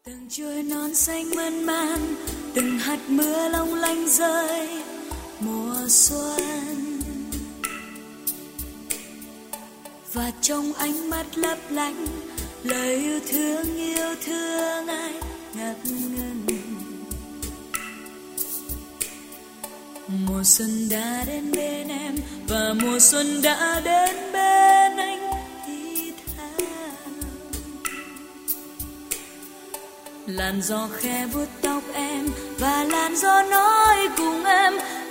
Từng chuôi non xanh mơn man, từng hạt mưa long lanh rơi mùa xuân, và trong ánh mắt lấp lánh lời yêu thương ai ngập ngừng. Mùa xuân đã đến bên em và mùa xuân đã đến bên anh thì thào. Làn gió khẽ vuốt tóc em và làn gió nói cùng em